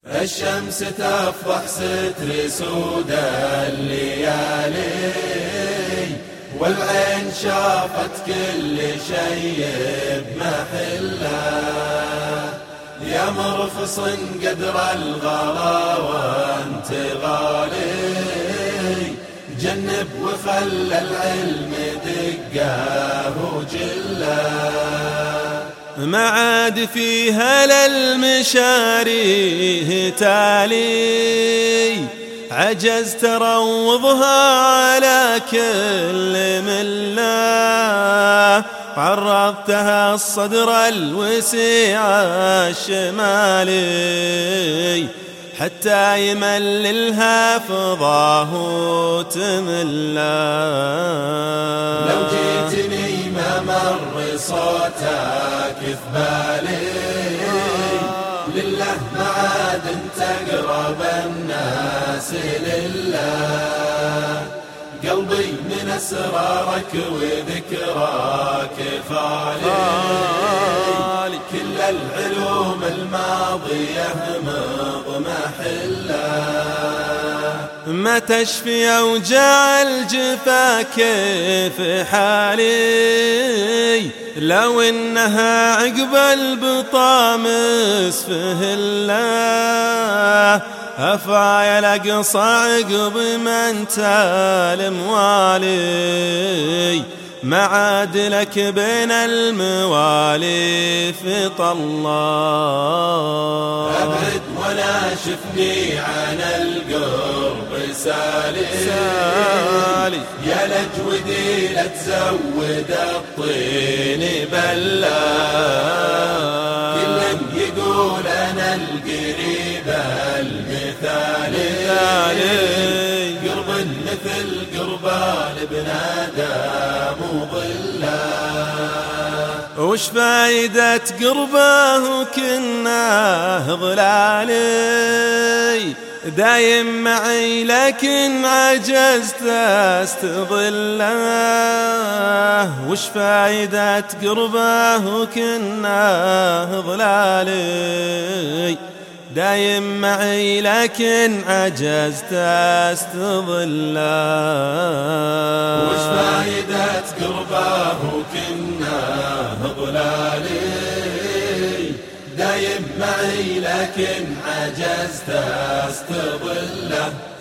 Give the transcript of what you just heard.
الشمس تفضح ستر سود الليالي، والعين شافت كل شيء بمحله. يا مرخص قدر الغلا وانت غالي، جنب وخلى العلم دقه وجله. ما عاد فيها للمشاريه تالي، عجزت تروضها على كل مله. عرضتها الصدر الوسيع الشمالي، حتى يمللها فضاه تملا. لو جيتني ما مر صوتك في بالي، لله ما عاد انت اقرب الناس لله. قلبي من اسرارك وذكراك خالي، كل العلوم الماضية مضمحلة. ما تشفي اوجاع الجفا كيف حالي، لو انها عقب البطامس فهله. افا يلقص عقب من تال موالي، ما عاد لك بين الموالي في طلال. ابعد ولا شفني عن القرب سالي، يا لجودي لا تزود الطين بلا. كل يقول انا القريب المثالي، قرب مثل قربان بنادم وظله. وش فايدة قربه كناه ظلالي، دايم معي لكن عجزت استظله. وش فايدة قربه كناه ظلالي، دايم معي لكن عجزت استظله. وش فايدة قربه كناه ظلالي، دايم معي لكن عجزت استظله.